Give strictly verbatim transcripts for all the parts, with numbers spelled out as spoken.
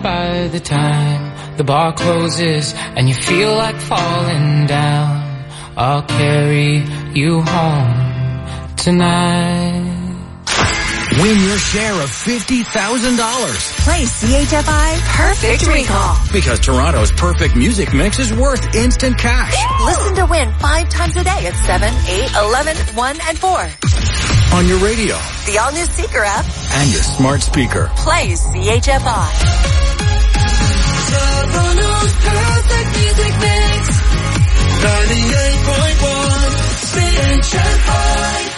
by the time the bar closes and you feel like falling down, I'll carry you home tonight. Win your share of fifty thousand dollars. Play C H F I Perfect Recall. Because Toronto's perfect music mix is worth instant cash. Listen to win five times a day at seven, eight, eleven, one, and four. On your radio. The all-new Seeker app. And your smart speaker. Play C H F I. Toronto's perfect music mix. ninety-eight point one C H F I.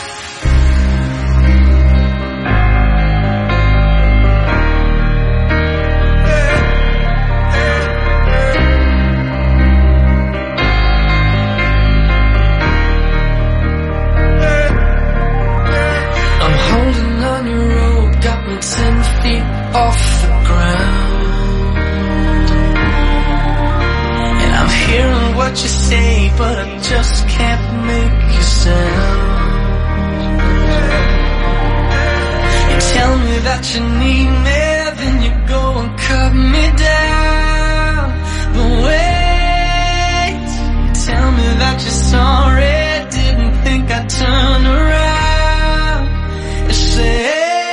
Ten feet off the ground, and I'm hearing what you say, but I just can't make you sound. You tell me that you need me, then you go and cut me down. But wait, you tell me that you're sorry, didn't think I'd turn around. You say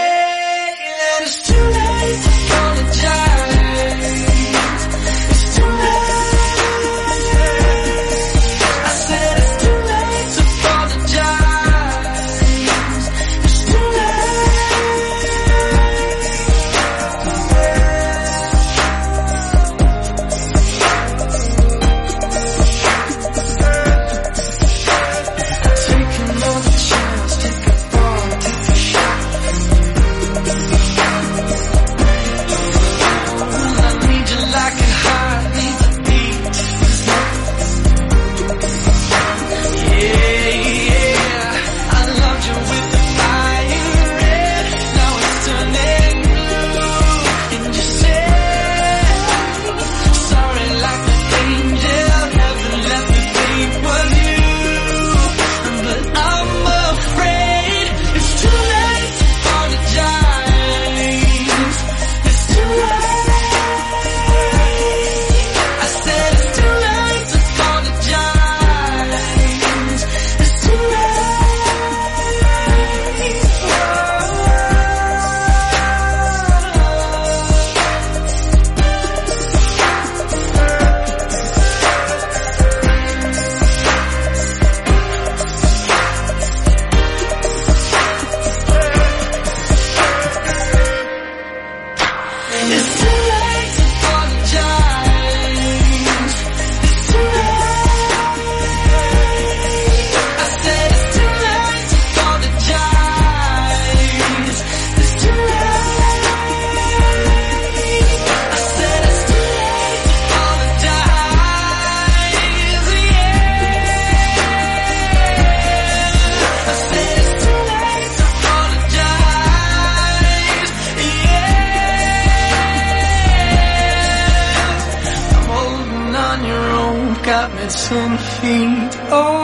ten feet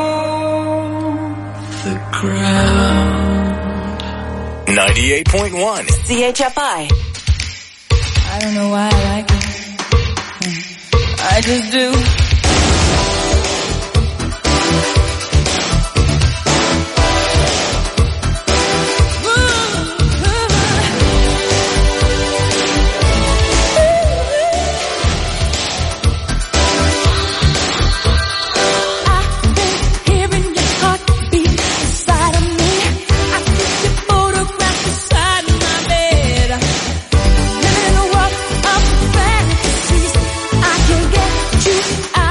off the ground. ninety-eight point one C H F I. I don't know why I like it. I just do. I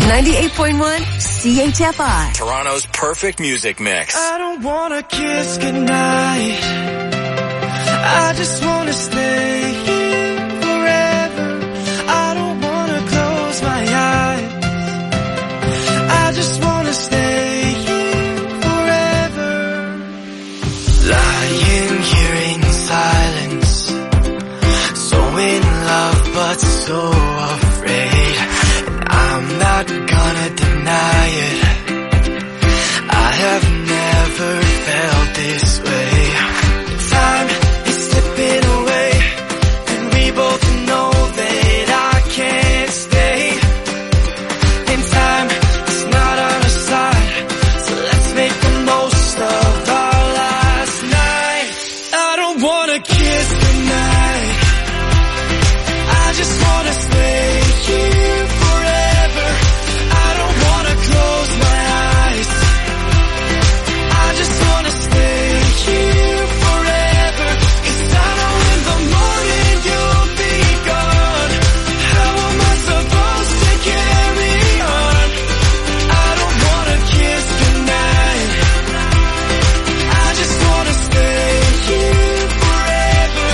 ninety-eight point one C H F I. Toronto's perfect music mix. I don't wanna kiss goodnight. I just wanna stay here forever. I don't wanna close my eyes. I just wanna stay here forever. Lying here in silence, so in love but so afraid. And I'm not gonna deny it, I have never felt this way. Time is slipping away, and we both know that I can't stay. And time is not on our side, so let's make the most of our last night. I don't wanna kiss goodnight, I just wanna stay here forever. I don't wanna close my eyes, I just wanna stay here forever. 'Cause I know in the morning you'll be gone. How am I supposed to carry on? I don't wanna kiss goodnight, I just wanna stay here forever.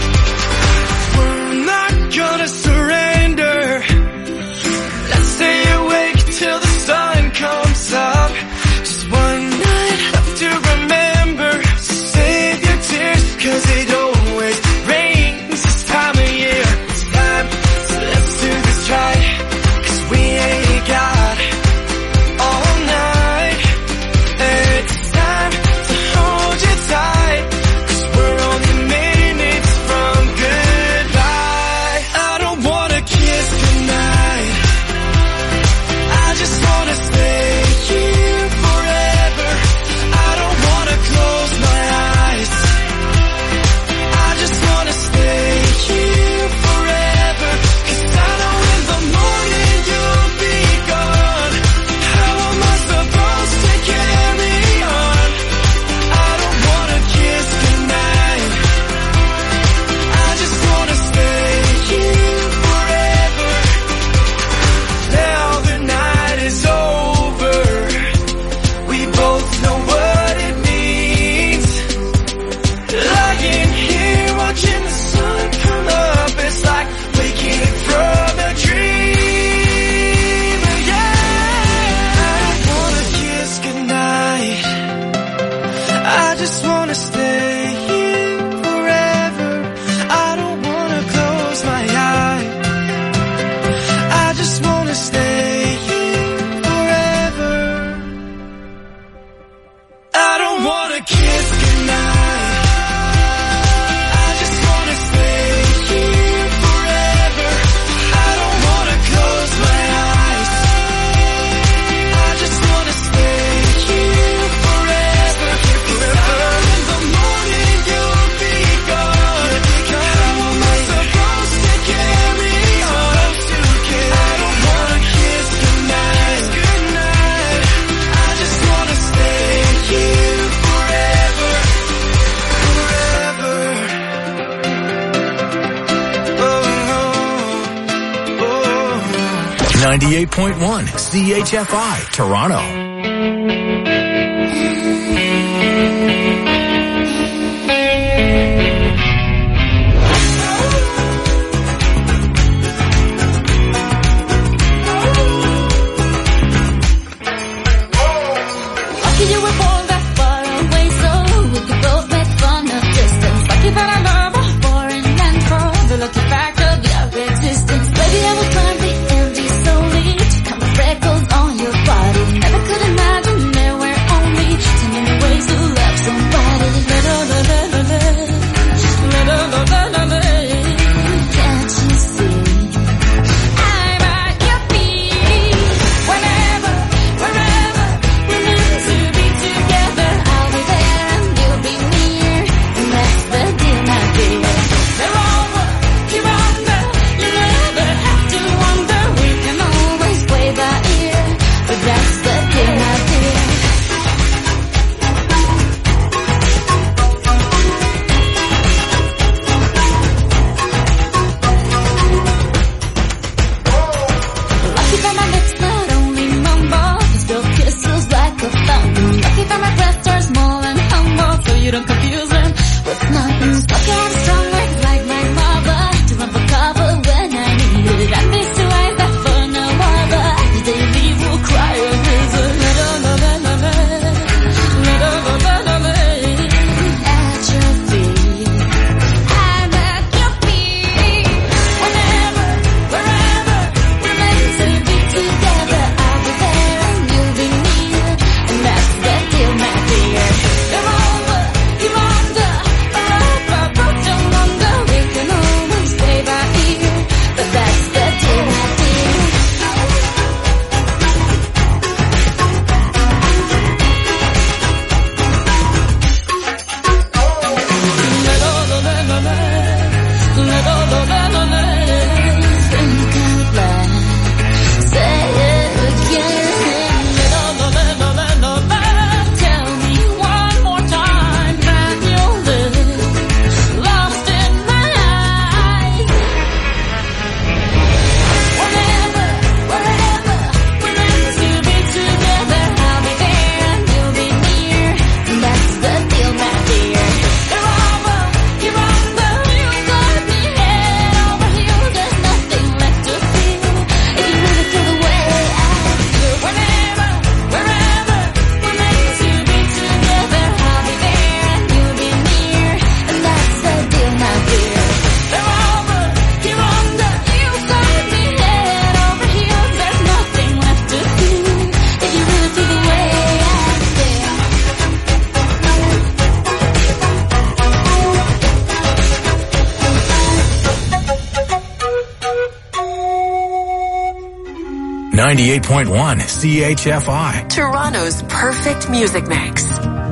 We're not gonna surrender, let's stay awake till the sun comes up. Just one night left to remember, so save your tears, 'cause it always rains this time of year. It's time, so let's do this right, 'cause we ain't got all night. And it's time to hold you tight, 'cause we're only minutes from goodbye. I don't wanna kiss goodnight, I just wanna stay here forever. I don't wanna close my eyes, I just wanna stay here forever. 'Cause I know in the morning you'll be gone. How am I supposed to carry on? I don't wanna kiss goodnight, I just wanna stay here forever. Now the night is over, we both know what it means. Lying here watching the sun come up, it's like waking from a dream. Yeah, I don't wanna kiss goodnight, I just wanna stay here forever. I don't wanna close my eyes, I just wanna stay here forever. I don't wanna kiss goodnight, I just wanna stay here forever. I don't wanna close my eyes, I just wanna stay here forever. 'Cause I know in the morning you'll be gone. How am I supposed to carry on? I don't wanna kiss goodnight, I just wanna stay here forever, forever. Oh, oh, oh. ninety-eight point one C H F I, Toronto. Lucky you were born that far away, so we could both make fun of distance. Lucky that I love a foreign land for the lucky fact of your existence. Baby, I will climb the empty slowly to count the freckles on your body. Never could imagine there were only so many ways to love somebody. La la la la la la, la la la la la la. Can't you see? I'm at your feet. Whenever, wherever we're meant to be together, I'll be there and you'll be near, and that's the deal, my dear. They're over, you're under, you never have to wonder. We can always play by ear, but that's the deal, my dear. Lucky that my lips not only that my breath are small and humble, so you don't confuse them with nothing. Stuck out strong words like my mother to run for cover when I need it. And these two eyes that for no other, the day you leave will cry a river. At your feet, I'm at your feet. Whenever, wherever we're meant to be together, I'll be there and you'll be near, and that's the deal, my dear. You're over, you're under, but I broke down longer. We can almost stay by ear, but that's the deal, my dear. Think out loud, say it again. Tell me one more time that you'll live lost in my eyes. Whenever, wherever we're meant to be together, I'll be there and you'll be near, and that's the deal, my dear. You're over, you're under, you got me head over heels. There's nothing left to feel if you really feel the way I feel. Whenever, wherever we're meant to be together, I'll be there and you'll be near, and that's the deal, my dear. You're over, you're under, you got me head over heels. There's nothing left to feel if you really feel the way I feel. ninety-eight point one C H F I. Toronto's perfect music mix.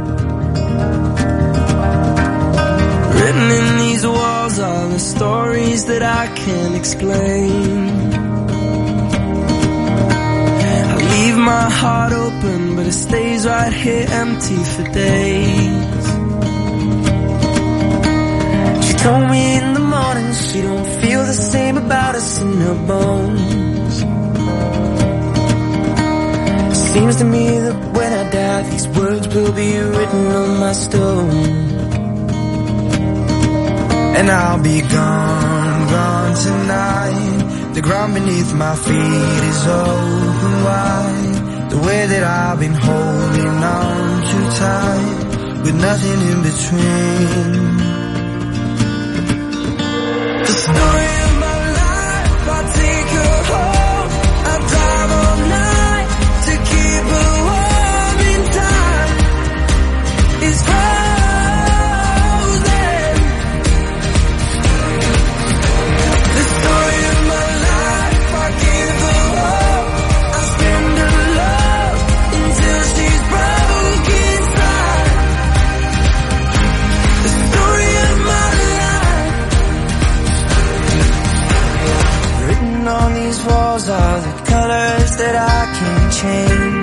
Written in these walls are the stories that I can't explain. I leave my heart open, but it stays right here empty for days. She told me in the morning she don't feel the same about us in her bones. Seems to me that when I die, these words will be written on my stone. And I'll be gone, gone tonight. The ground beneath my feet is open wide. The way that I've been holding on too tight, with nothing in between. The story of my life, I'll take her home. I'll drive all night to keep her warm in time. It's frozen. The story of my life, I give her hope. I spend her love until she's broke inside. The story of my life. Written on these walls are the colors that I can't change.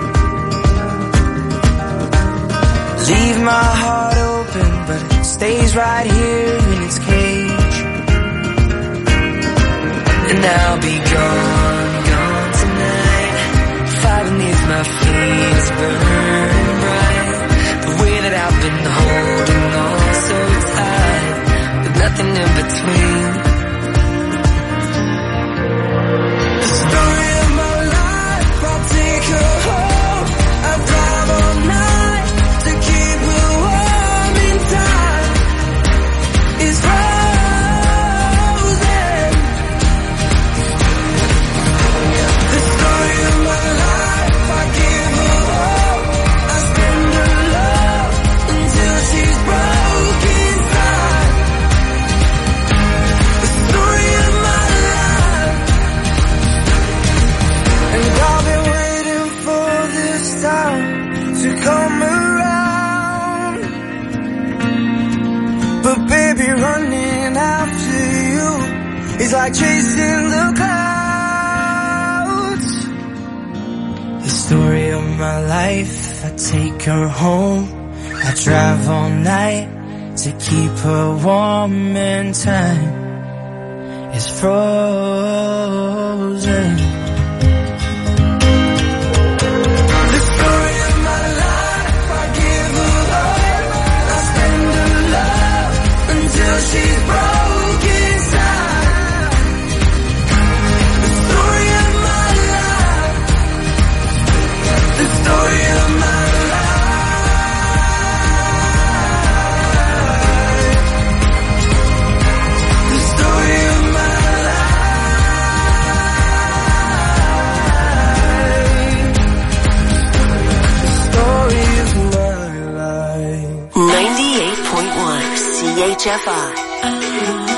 Leave my heart open, but it stays right here in its cage. And I'll be gone, gone tonight. Fire beneath my feet is burning bright. The way that I've been holding on so tight, with nothing in between. The story of my life, I'll take her home. I'll drive all night to keep her warm in time. It's frozen. The story of my life, I give her hope. I spend her love until she's broke inside. The story of my life. And I've been waiting for this time to come around. But baby, running after you is like chasing the clouds. The story of my life, I take her home. I drive all night to keep her warm in time. It's frozen. The story of my life, F I.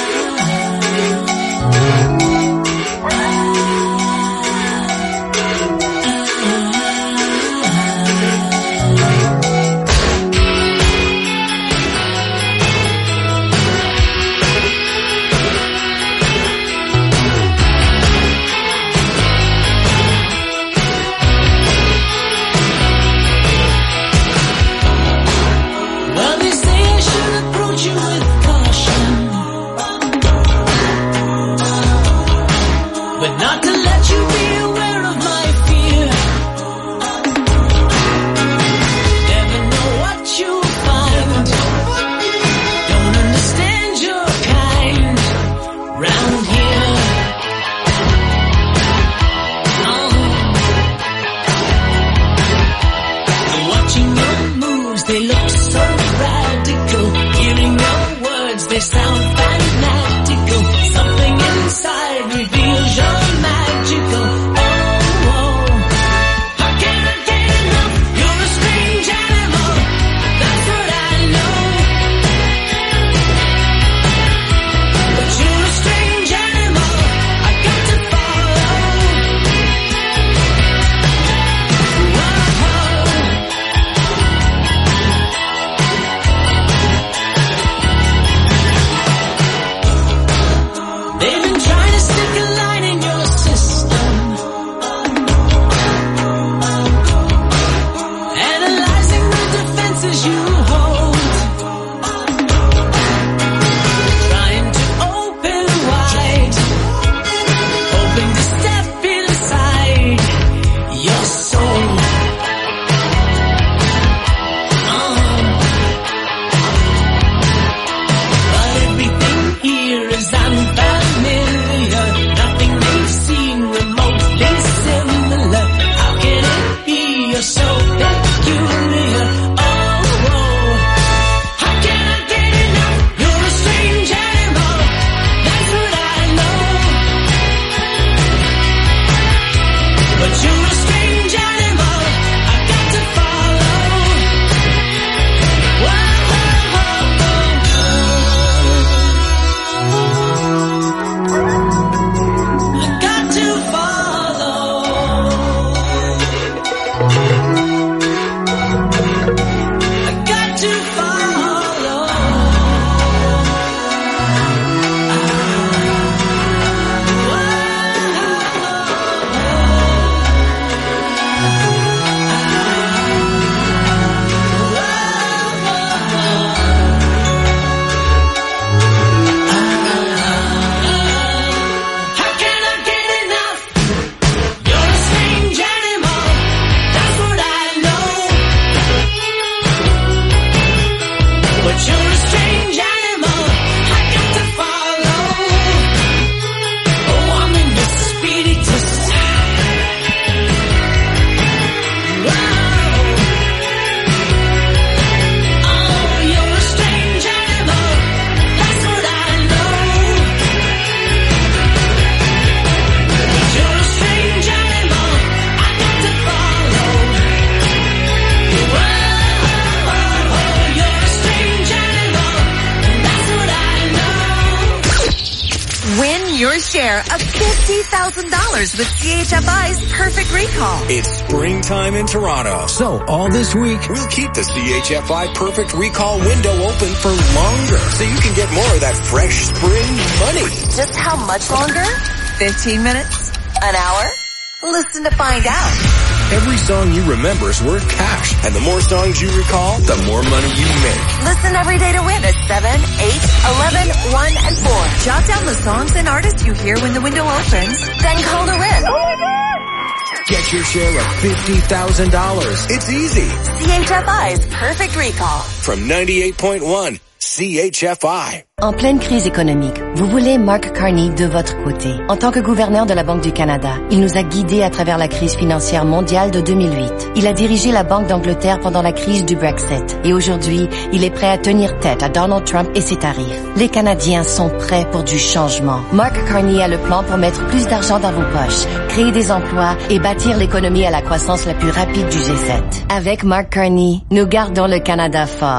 your share of fifty thousand dollars with C H F I's Perfect Recall. It's springtime in Toronto. So all this week, we'll keep the C H F I Perfect Recall window open for longer so you can get more of that fresh spring money. Just how much longer? fifteen minutes? An hour? Listen to find out. Every song you remember is worth cash. And the more songs you recall, the more money you make. Listen every day to win at seven, eight, eleven, one, and four. Jot down the songs and artists you hear when the window opens. Then call to win. Oh my God! Get your share of fifty thousand dollars. It's easy. C H F I's Perfect Recall. From ninety-eight point one, C H F I. En pleine crise économique, vous voulez Mark Carney de votre côté. En tant que gouverneur de la Banque du Canada, il nous a guidés à travers la crise financière mondiale de deux mille huit. Il a dirigé la Banque d'Angleterre pendant la crise du Brexit. Et aujourd'hui, il est prêt à tenir tête à Donald Trump et ses tarifs. Les Canadiens sont prêts pour du changement. Mark Carney a le plan pour mettre plus d'argent dans vos poches, créer des emplois et bâtir l'économie à la croissance la plus rapide du G sept. Avec Mark Carney, nous gardons le Canada fort.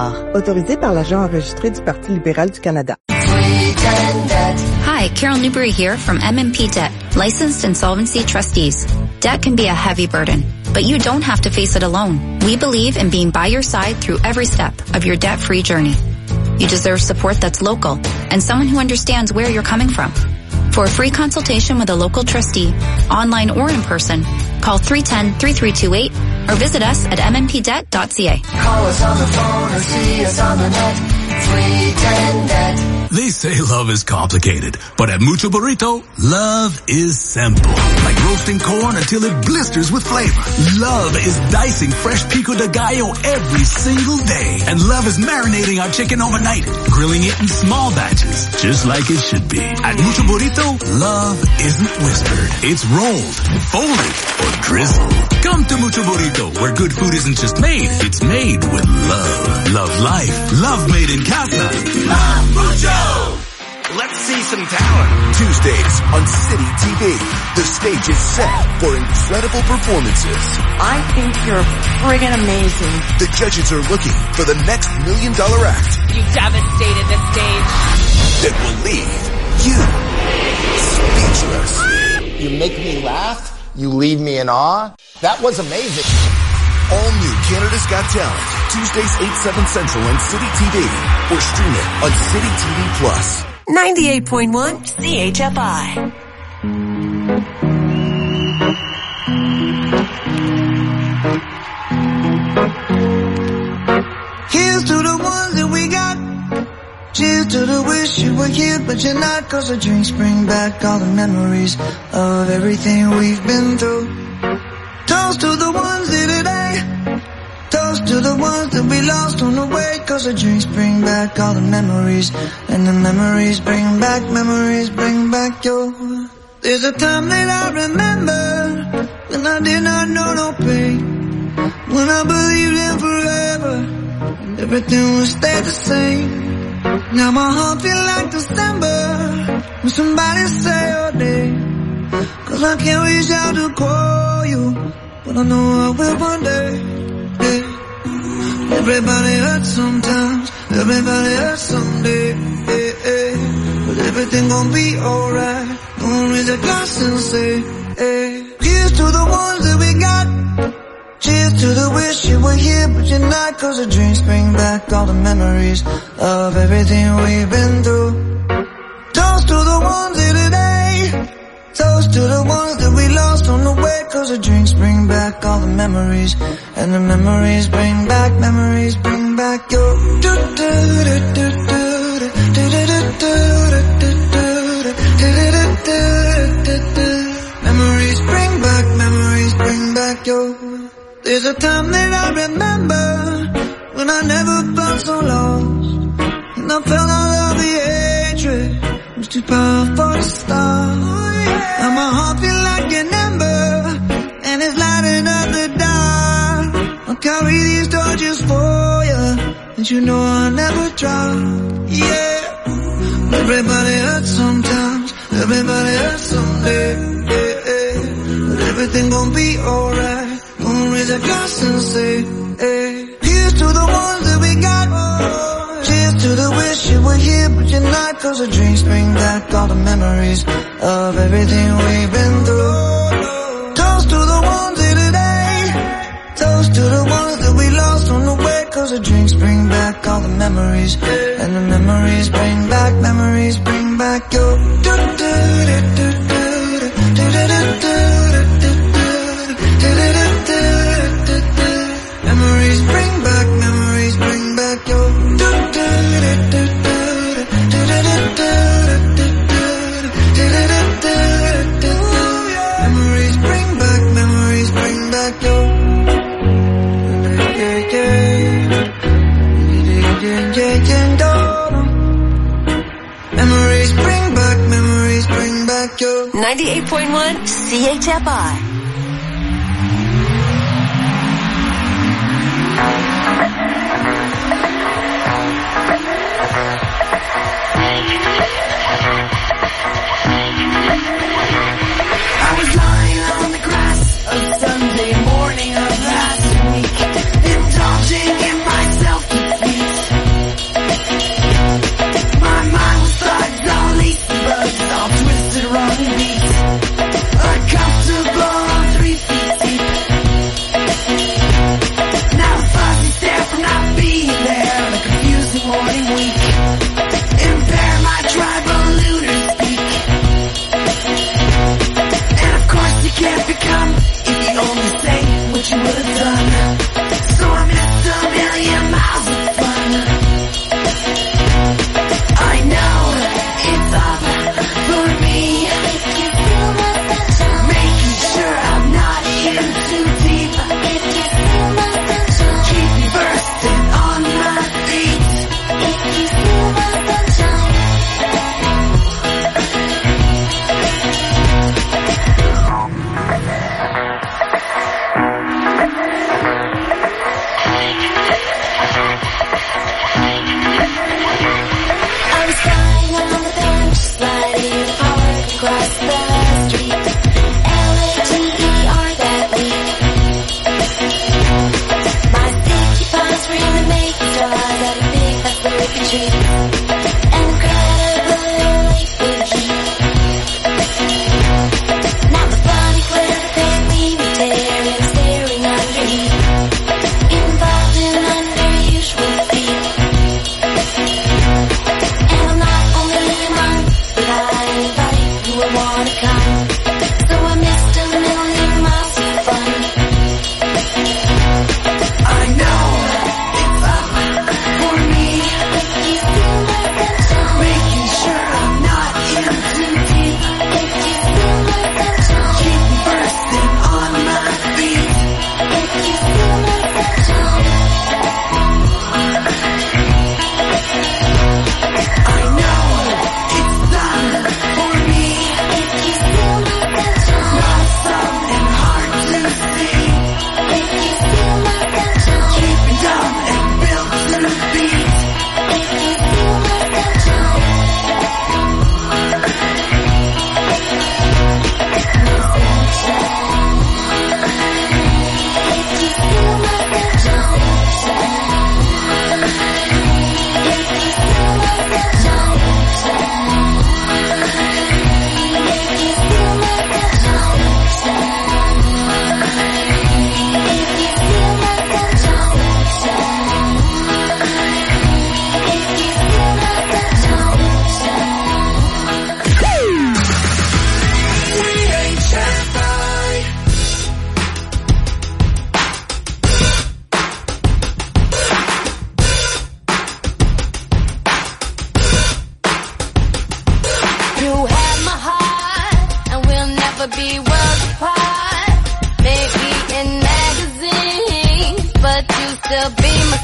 Québecor. Autorisé par l'agent enregistré du Parti libéral du Canada. Hi, Carol Newberry here from M and P Debt, licensed insolvency trustees. Debt can be a heavy burden, but you don't have to face it alone. We believe in being by your side through every step of your debt-free journey. You deserve support that's local and someone who understands where you're coming from. For a free consultation with a local trustee, online or in person, call three one zero, three three two eight or visit us at m n p debt dot c a. Call us on the phone or see us on the net. three ten debt. They say love is complicated, but at Mucho Burrito, love is simple. Like roasting corn until it blisters with flavor. Love is dicing fresh pico de gallo every single day. And love is marinating our chicken overnight, grilling it in small batches, just like it should be. At Mucho Burrito, love isn't whispered. It's rolled, folded, or drizzled. Come to Mucho Burrito, where good food isn't just made, it's made with love. Love life. Love made in casa. Love Mucho! Let's see some talent. Tuesdays on City T V. The stage is set for incredible performances. I think you're friggin' amazing. The judges are looking for the next million dollar act. You devastated the stage. That will leave you speechless. You make me laugh. You leave me in awe. That was amazing. All new Canada's Got Talent. Tuesdays eight, seven Central on City T V. Or stream it on City T V Plus. ninety-eight point one C H F I. Here's to the ones that we got. Cheers to the wish you were here, but you're not. Cause the drinks bring back all the memories of everything we've been through. Toast to the ones here today. Toast to the ones that we lost on the way. Cause the drinks bring back all the memories. And the memories bring back, memories bring back your... There's a time that I remember when I did not know no pain. When I believed in forever and everything would stay the same. Now my heart feel like December when somebody say your name. Cause I can't reach out to call you, but I know I will one day. Yeah. Everybody hurts sometimes, everybody hurts someday. Yeah, yeah. But everything gon' be alright. Gonna raise a glass and say, hey. Here's to the ones that we got. Cheers to the wish you were here, but you're not. Cause the drinks bring back all the memories of everything we've been through. Toast to the ones here today. Toast to the ones that we lost on the way. Cause the drinks bring back all the memories. And the memories bring back, memories bring back your... Memories bring back, memories bring back your... There's a time that I remember when I never felt so lost. And I felt all of the hatred was too powerful to stop. Now my heart feel like an ember and it's lighting up the dark. I'll carry these torches for you, and you know I'll never drop. Yeah. Everybody hurts sometimes, everybody hurts someday. Yeah, yeah. But everything gon' be alright. Gonna raise a glass and say, hey. Here's to the ones that we got. Oh, cheers to the wish you were here, but you're not. Cause the drinks bring back all the memories of everything we've been through. Toast to the ones here today. Toast to the ones that we lost on the way. Cause the drinks bring back all the memories. And the memories bring back, memories bring back your... Memories bring back, memories bring back your... Memories bring back, memories bring back your... Memories bring back, memories bring back your... ninety-eight point one C H F I. I was lying on the grass a Sunday morning of last week, indulging in my self-defeat.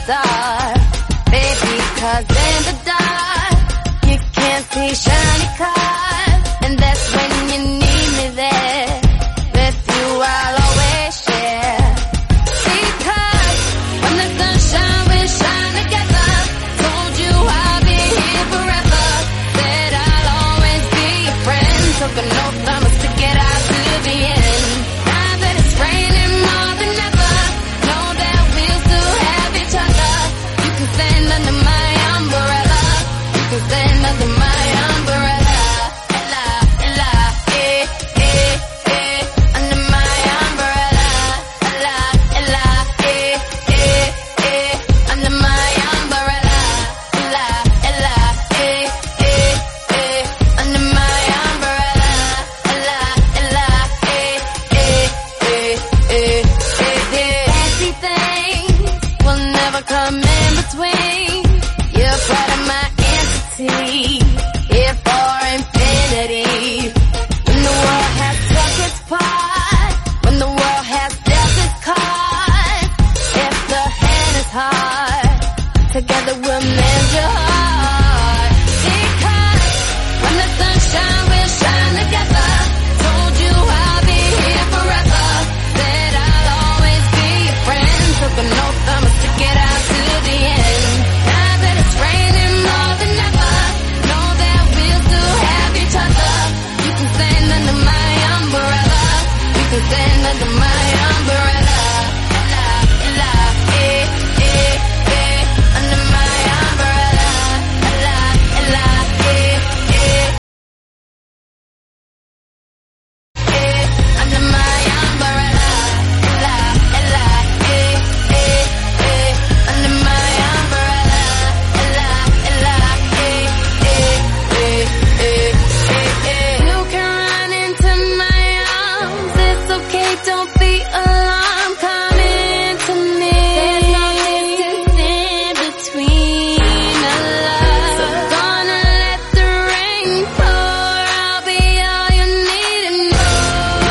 star. Baby, cause in the dark, you can't see shiny cars. And that's when you need me there. With you I'll always share. Because when the sunshine will shine together, told you I'll be here forever. Said I'll always be your friend. Took an oath I'ma stick it out to the end. Now that it's raining more than ever, know that we'll still have each other. You can stand under my umbrella. You can stand under my umbrella. Ella, Ella, eh, eh, eh. Under my umbrella. Ella, Ella, eh, eh, eh. Under my umbrella. Ella, Ella, eh, eh, eh. Under my umbrella. Ella, Ella, eh, eh, eh, eh, eh, eh. Fancy things will never come in between. You're part of my entity, here for infinity. When the world has struck its part, when the world has dealt its cards, if the hand is hard, together we'll mend your heart. Because when the sunshine will shine together, told you I'll be here forever. Said I'll always be your friend. Took an oath I'ma stick it out to the end. Now that it's raining more than ever, know that we'll still have each other. You can stand under my umbrella. You can stand under my umbrella. Ella, Ella, eh, eh, eh. Under my umbrella. Ella, Ella, eh, eh, eh. Under my umbrella. Ella, Ella, eh, eh, eh. Under my umbrella. Ella, Ella, eh, eh, eh, eh, eh, eh. You can run into my arms. It's okay, don't be alarmed. Come into me. There's no distance in between our love. So gonna let the rain pour. I'll be all you need and more.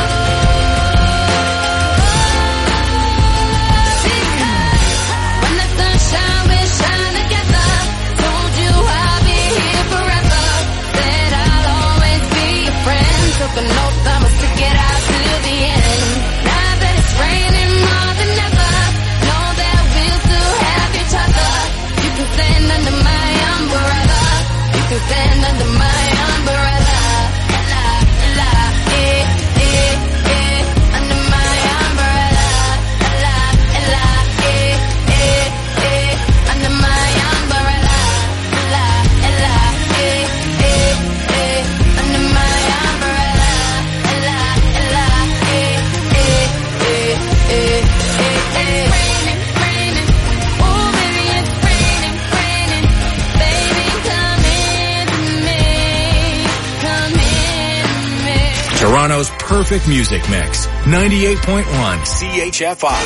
Because when the sunshine will shine together, told you I'll be here forever. Said I'll always be your friend. Took an oath I'ma stick it out to the end. Now that it's raining more than ever, know that we'll still have each other. You can stand under my umbrella. You can stand under my umbrella. Ella, Ella, eh, eh, eh. Under my umbrella. Ella, Ella, eh, eh, eh. Under my umbrella. Ella, Ella, eh, eh, eh. Under my umbrella. Ella, Ella, eh, eh, eh, eh, eh, eh. Raining, raining. Oh, baby, it's raining, raining. Baby, come into me. Come into me. Toronto's perfect music mix. ninety-eight point one C H F I.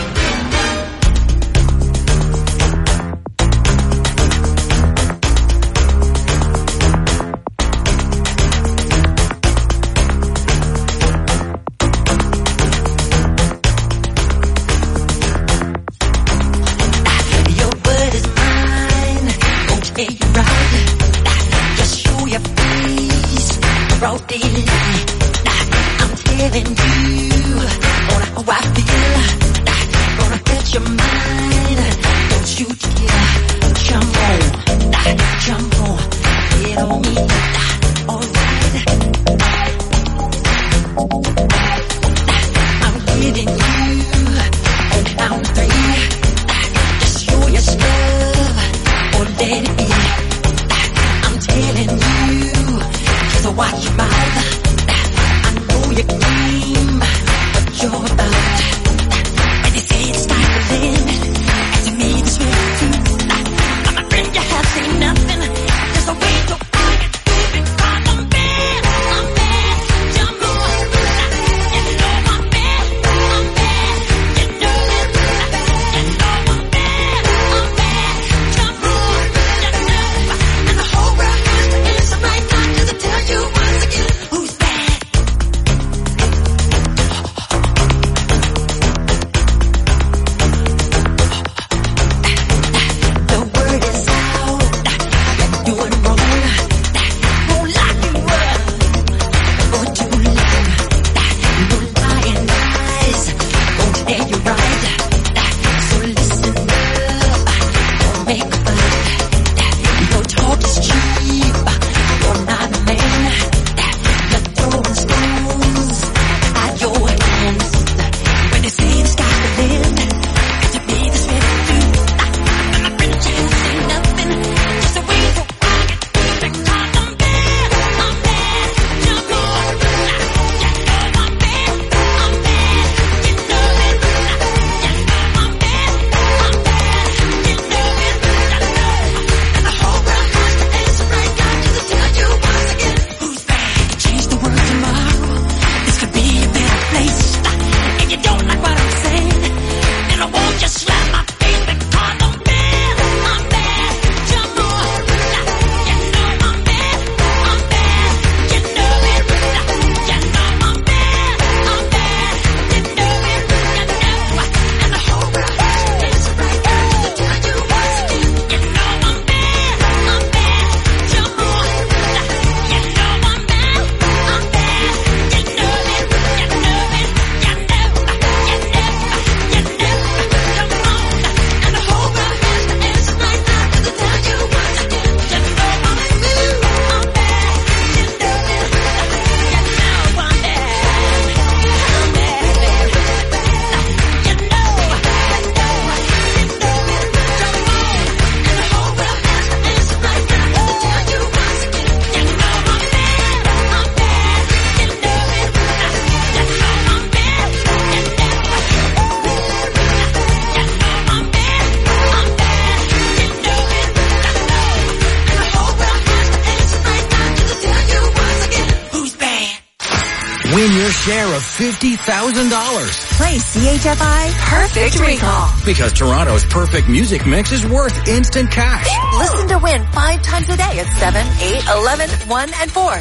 Your word is mine, won't take you right. Just show your face, broad daylight. I'm telling you on how I feel. Gonna get your mind, don't you dare jump on, jump on, get on me, alright. I'm getting you on count three. Just show your stuff or let it be. I'm telling you, so watch your mouth. I know your game, but you're about. And they say it's stifling, and to me it's way too. I'm a friend, you have seen nothing. Just a way to I get moving, I'm share of fifty thousand dollars. Play C H F I Perfect Recall. Because Toronto's perfect music mix is worth instant cash. Listen to win five times a day at seven, eight, eleven, one, and four.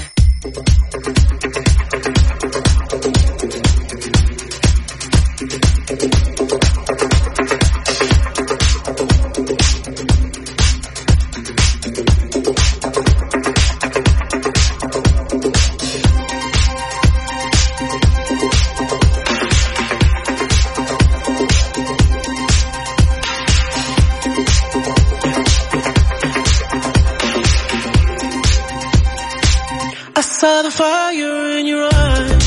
I saw the fire in your eyes.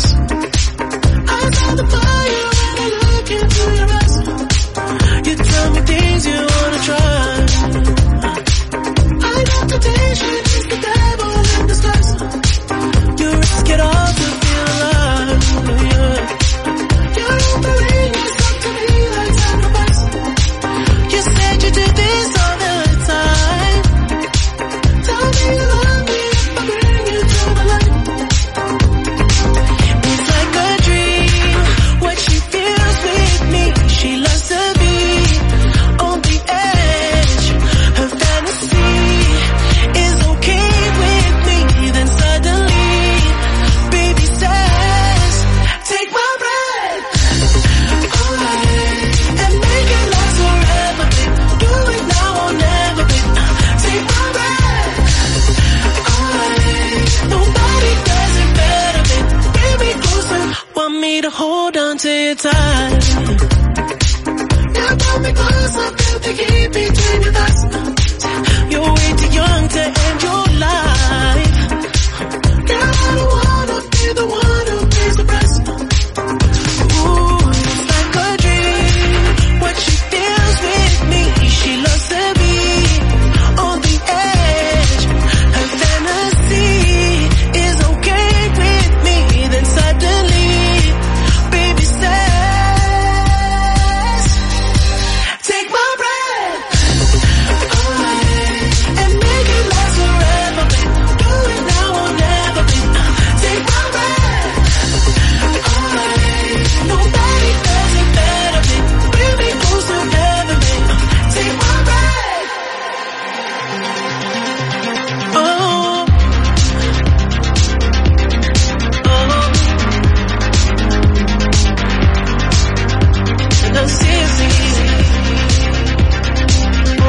I saw the fire when I look into your eyes. You tell me things you wanna try. I know temptation is the devil in disguise. You risk it all to feel alive. Yeah. You're offering yourself to me like sacrifice. You said you do this all the time. Tell me you love me. It's like a dream, what she feels with me. She loves to be on the edge. Her fantasy is okay with me. Then suddenly, baby says, take my breath away and make it last forever, babe. Do it now or never, babe. Take my breath away. Nobody does it better, babe. Bring me closer. Want me to hold on to you tight. Now pull me closer, feel the heat between your thighs. You're way too young to end your life. Girl, I don't wanna be the one who pays the price. Ooh, it's like a dream, what she feels with me. She loves to be on the edge. Her fantasy is okay with me. Then suddenly, baby says, take my breath away and make it last forever, babe. Do it now or never, babe. Take my breath away. Nobody does it better, babe. Bring me closer, never, babe. Take my breath. Oh. No, seriously. Oh,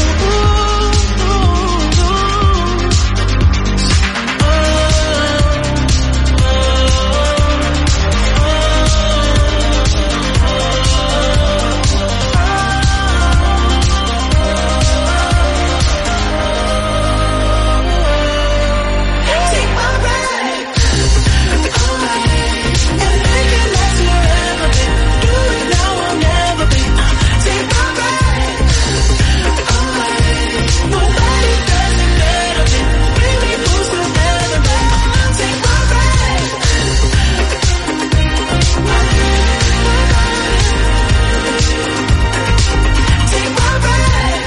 take my breath away and make it last forever, babe. Do it now or never, babe. Take my breath away. Nobody does it better, babe. Bring me closer, never, babe. Take my breath. Take my breath.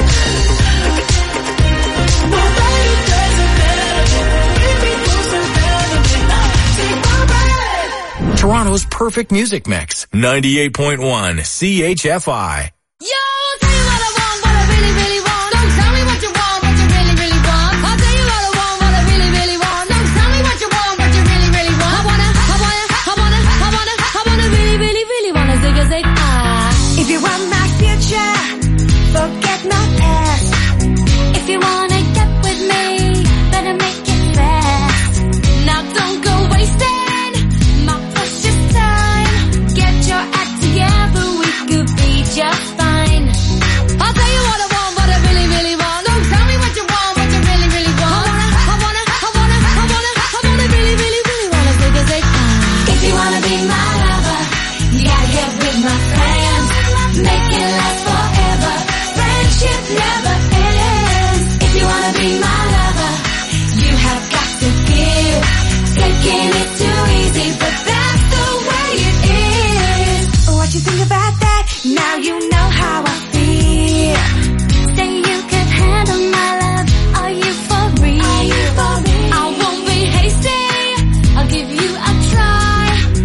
Nobody does it better, babe. Bring me closer, never, babe. Take my breath. Toronto's perfect music mix. ninety-eight point one C H F I. Yo, I'll tell you what I want, what I really, really want. Don't tell me what you want, what you really, really want. I'll tell you what I want, what I really, really want. Don't tell me what you want, what you really, really want. I wanna, I wanna, I wanna, I wanna, I wanna really, really, really wanna zig a zig ah. If you want my future, forget my past. If you wanna get with me, better make it fast. Now don't go wasting my precious time. Get your act together, we could be just fine. I'll tell you what I want, what I really, really want. Don't tell me what you want, what you really, really want. I wanna, I wanna, I wanna, I wanna, I wanna really, really, really wanna zig a zig ah. If you wanna be my lover, you gotta get with my friends. Make it last forever. Friendship never ends. If you wanna be my lover, you have got to give. Taking it too easy, but that's the way it is. What you think about that? Now you know how I feel. Say you can handle my love. Are you for real? Are you for real? I won't be hasty. I'll give you a try.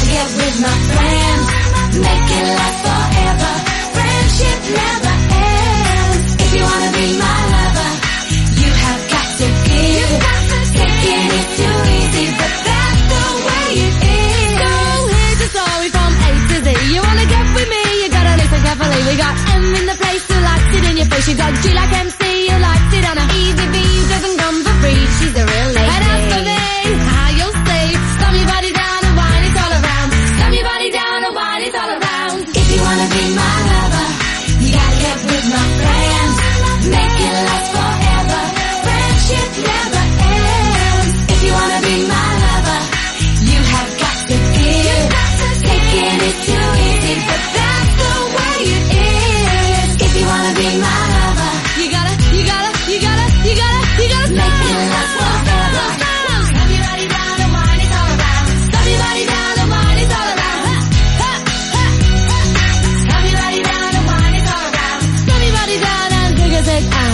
get with my friends. Make it last forever. Friendship never ends. If you wanna be my lover, you have got to give. Taking is too easy, but that's the way it is. So here's a story from A to Z. You wanna get with me, you gotta listen carefully. We got M in the place who likes it in your face. You got G like M C, who likes it on a easy V, who doesn't come for free. She's a real lady. And as for me, how you'll say, slam your body down and wine it all around. Slam your body down and wine it all around. If you wanna be my lover, you gotta get with my friends. Make it last forever. Friendship never ends. If you wanna be my lover, you have got to give. Taking is too easy, but that's the way it is. If you wanna be my lover, you gotta, you gotta, you gotta, you gotta, you gotta make it last forever. Slam your body down and wine it all around. Slam your body down and wine it all around. Slam your body down and wine it all around. Slam your body down and take a sec. Ah.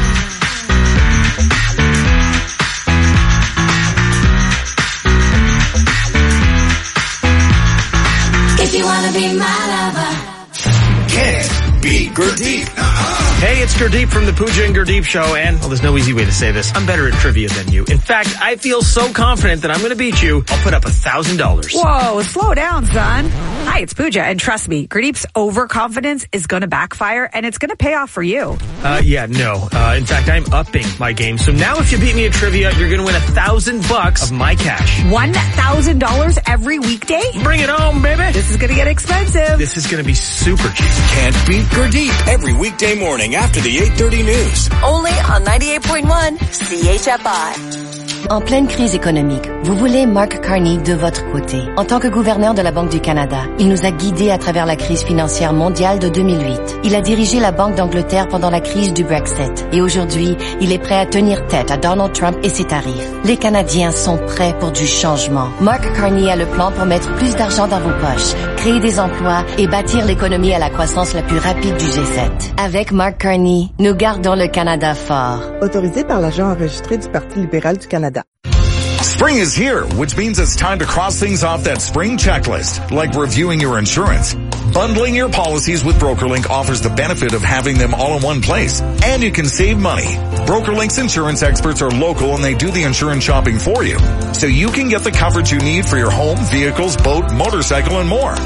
If you wanna be my lover. Can't beat Gurdeep. Hey, it's Gurdeep from the Pooja and Gurdeep Show, and, well, there's no easy way to say this. I'm better at trivia than you. In fact, I feel so confident that I'm going to beat you, I'll put up a thousand dollars. Whoa, slow down, son. Hi, it's Pooja, and trust me, Gurdeep's overconfidence is going to backfire, and it's going to pay off for you. Uh, yeah, no. Uh, in fact, I'm upping my game. So now if you beat me at trivia, you're going to win a thousand bucks of my cash. One thousand dollars every weekday? Bring it home, baby. This is going to get expensive. This is going to be super cheap. Can't beat Gurdeep every weekday morning after the eight thirty news. Only on ninety-eight point one C H F I. En pleine crise économique, vous voulez Mark Carney de votre côté. En tant que gouverneur de la Banque du Canada, il nous a guidés à travers la crise financière mondiale de deux mille huit. Il a dirigé la Banque d'Angleterre pendant la crise du Brexit. Et aujourd'hui, il est prêt à tenir tête à Donald Trump et ses tarifs. Les Canadiens sont prêts pour du changement. Mark Carney a le plan pour mettre plus d'argent dans vos poches, créer des emplois et bâtir l'économie à la croissance la plus rapide du G sept. Avec Mark Carney, nous gardons le Canada fort. Autorisé par l'agent enregistré du Parti libéral du Canada. Spring is here, which means it's time to cross things off that spring checklist, like reviewing your insurance. Bundling your policies with BrokerLink offers the benefit of having them all in one place, and you can save money. BrokerLink's insurance experts are local and they do the insurance shopping for you, so you can get the coverage you need for your home, vehicles, boat, motorcycle, and more.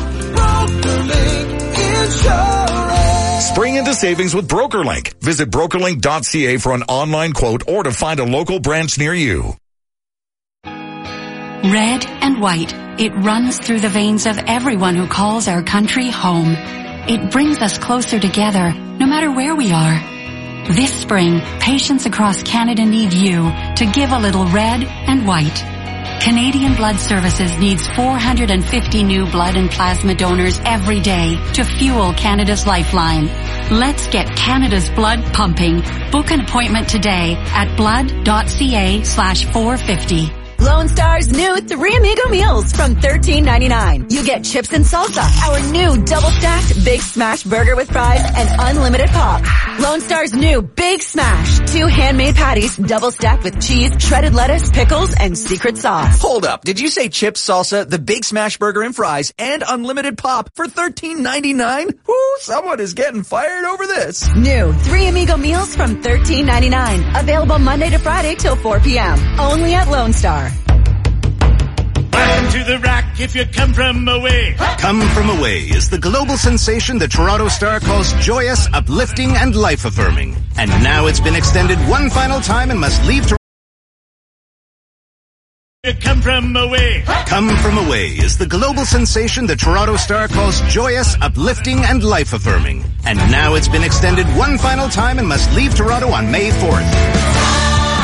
Spring into savings with BrokerLink. Visit brokerlink dot c a for an online quote or to find a local branch near you. Red and white, it runs through the veins of everyone who calls our country home. It brings us closer together, no matter where we are. This spring, patients across Canada need you to give a little red and white. Canadian Blood Services needs four hundred fifty new blood and plasma donors every day to fuel Canada's lifeline. Let's get Canada's blood pumping. Book an appointment today at blood dot c a slash four fifty. Lone Star's new Three Amigo meals from thirteen ninety-nine. You get chips and salsa, our new double-stacked Big Smash burger with fries, and unlimited pop. Lone Star's new Big Smash, two handmade patties, double-stacked with cheese, shredded lettuce, pickles, and secret sauce. Hold up, did you say chips, salsa, the Big Smash burger and fries, and unlimited pop for thirteen ninety-nine? Whoo, someone is getting fired over this. New Three Amigo meals from thirteen ninety-nine. Available Monday to Friday till four p.m. Only at Lone Star. Welcome to the rack if you come from away. Come From Away is the global sensation the Toronto Star calls joyous, uplifting, and life-affirming. And now it's been extended one final time and must leave to... You come from away. Come From Away is the global sensation the Toronto Star calls joyous, uplifting, and life-affirming. And now it's been extended one final time and must leave Toronto on May fourth.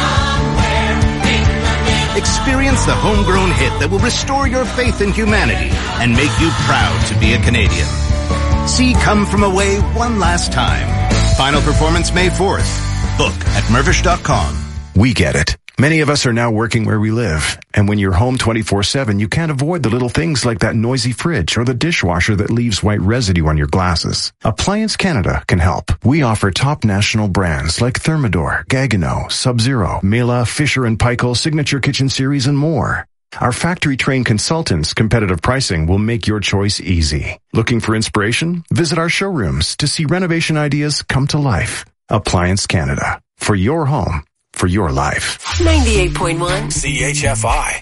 Experience the homegrown hit that will restore your faith in humanity and make you proud to be a Canadian. See Come From Away one last time. Final performance May fourth. Book at mervish dot com. We get it. Many of us are now working where we live. And when you're home twenty-four seven, you can't avoid the little things like that noisy fridge or the dishwasher that leaves white residue on your glasses. Appliance Canada can help. We offer top national brands like Thermador, Gaggenau, Sub-Zero, Mela, Fisher and Paykel, Signature Kitchen Series, and more. Our factory-trained consultants' competitive pricing will make your choice easy. Looking for inspiration? Visit our showrooms to see renovation ideas come to life. Appliance Canada. For your home. For your life. ninety-eight point one C H F I.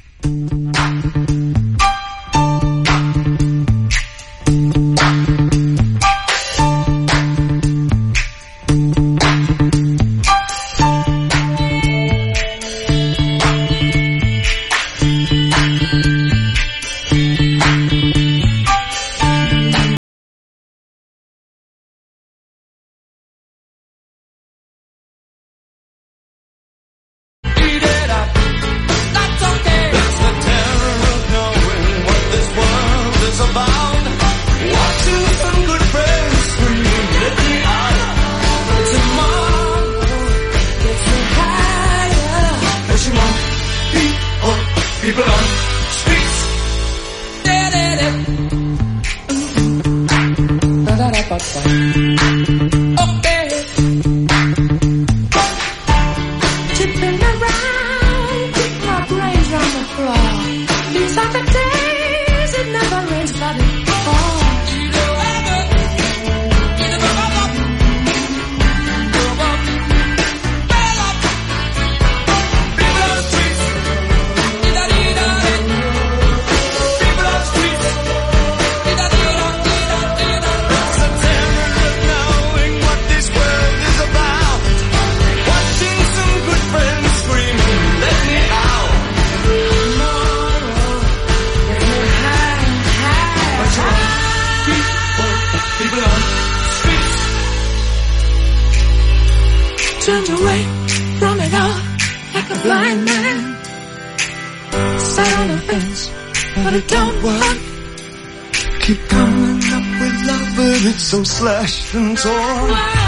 Turned away from it all like a blind man. Sat on a fence, but it don't work. Keep coming up with love, but it's so slashed and torn. Why?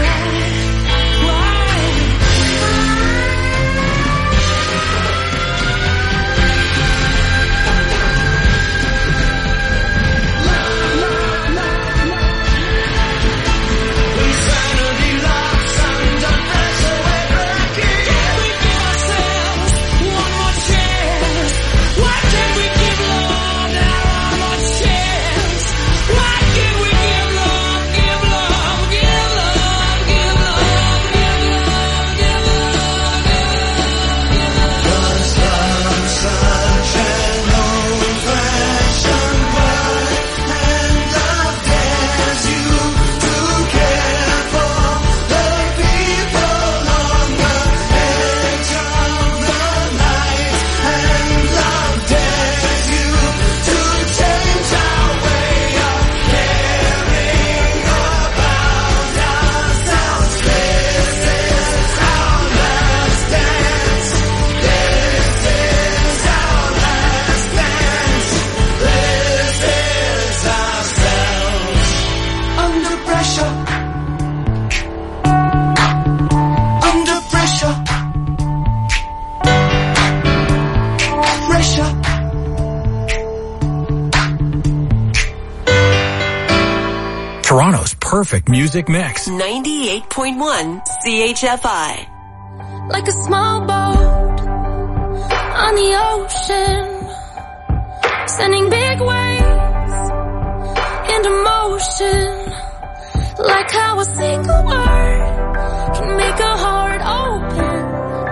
Toronto's perfect music mix. ninety-eight point one C H F I. Like a small boat on the ocean, sending big waves into motion. Like how a single word can make a heart open.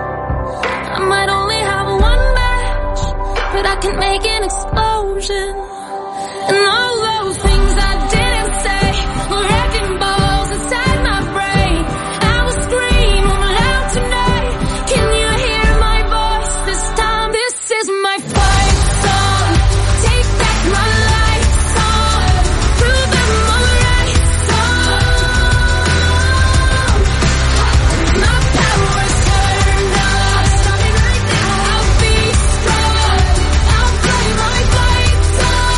I might only have one match, but I can make an explosion. And all those things I didn't say were wrecking balls inside my brain. I will scream loud tonight. Can you hear my voice this time? This is my fight song. Take back my life song. Prove I'm alright song. My power's turned on. Starting right now, I'll be strong. I'll play my fight song.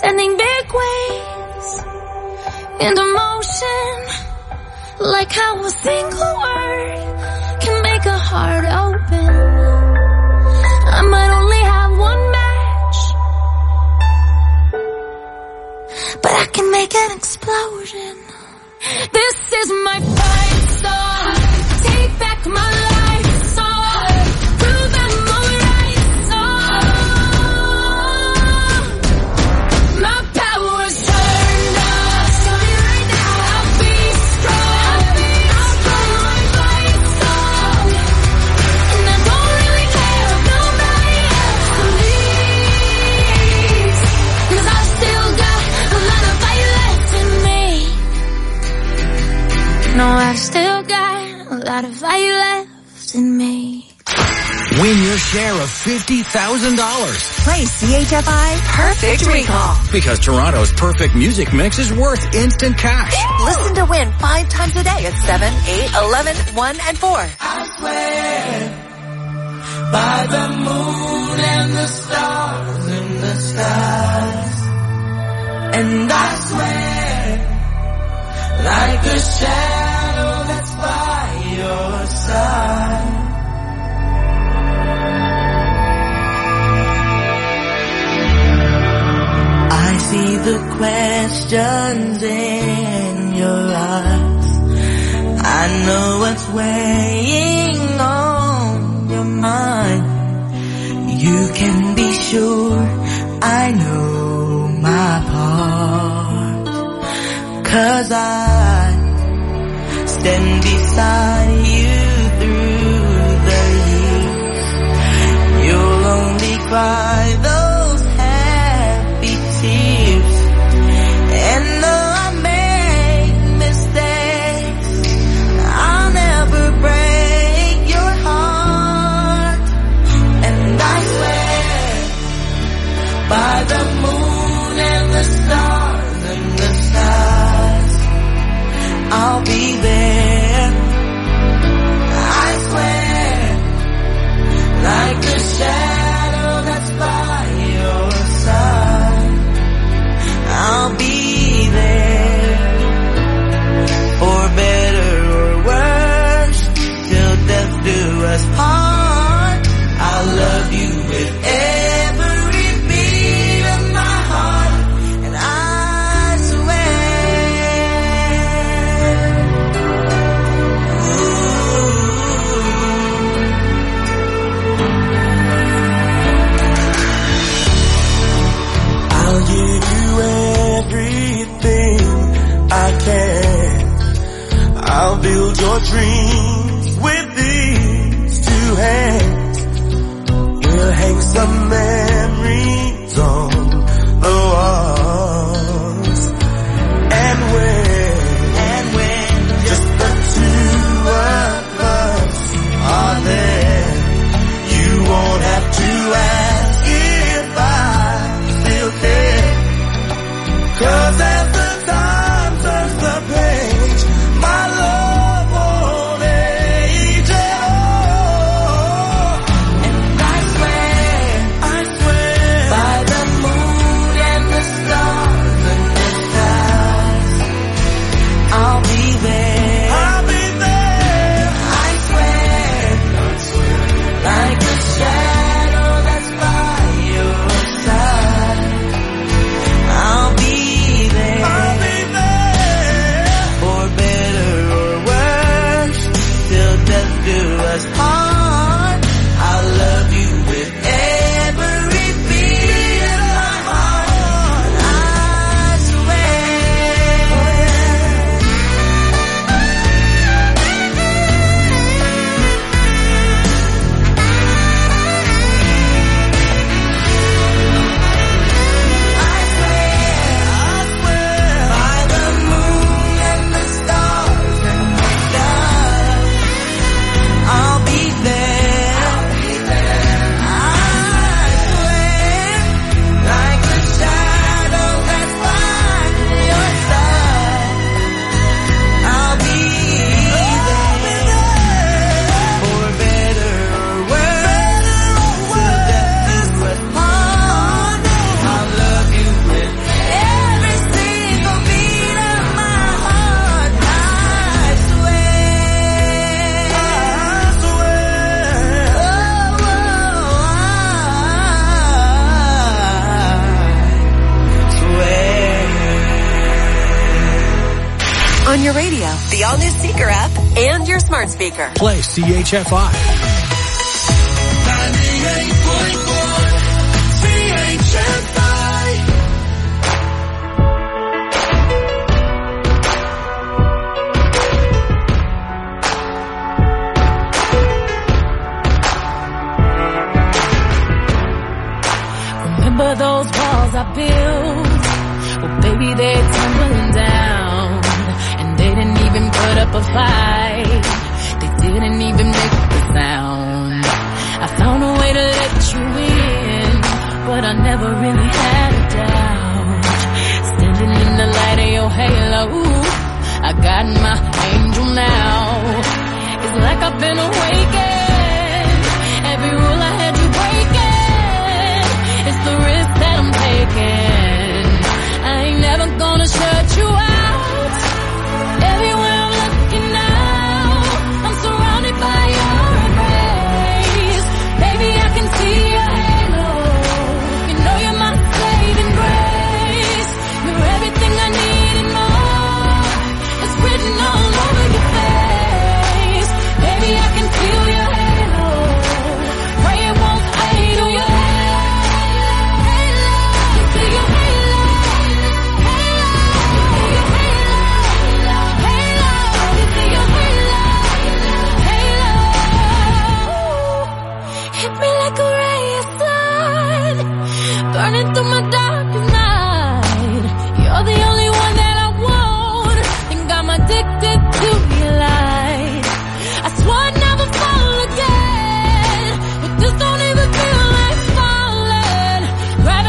sending big waves into motion, like how a single word can make a heart open. I might only have one match, but I can make an explosion. This is my fight song. Take back my life song. Prove I'm alright song. My power's turned up. Tell me right now I'll be strong. I'll play my fight song. And I don't really care if nobody else believes. 'Cause I've still got a lot of fight left in me. No, I've still got a lot of fight left in me. Win your share of fifty thousand dollars. Play C H F I Perfect Recall. Because Toronto's perfect music mix is worth instant cash. Listen to win five times a day at seven, eight, eleven, one, and four. I swear by the moon and the stars in the skies. And I swear like a shadow that's by your side. I see the questions in your eyes. I know what's weighing on your mind. You can be sure I know my part. 'Cause I stand beside you through the years. You'll only cry those happy tears. And though I make mistakes, I'll never break your heart. And I swear by the moon and the stars and the stars, I'll be there. I swear, like a shadow that's by your side, I'll be there. For better or worse, till death do us part. I'll love you with every beat of my heart. And I give you everything I can. I'll build your dreams with these two hands. We'll hang some memories on the walls. And when, and when just the two of us are there, you won't have to ask if I still care. 'Cause as the time turns the page, my love won't age at all. And I swear, I swear, by the moon and the stars and the stars, I'll be there. I'll be there. I swear, I swear, like a shadow that's by your side, I'll be there. on your radio, the all-new Seeker app, and your smart speaker. Play C H F I. ninety-eight point one C H F I. Remember those walls I built? Well, baby, they're tumbling down. And they didn't even put up a fight. They didn't even make a sound. I found a way to let you in, but I never really had a doubt. Standing in the light of your halo, I got my angel now. It's like I've been awakened.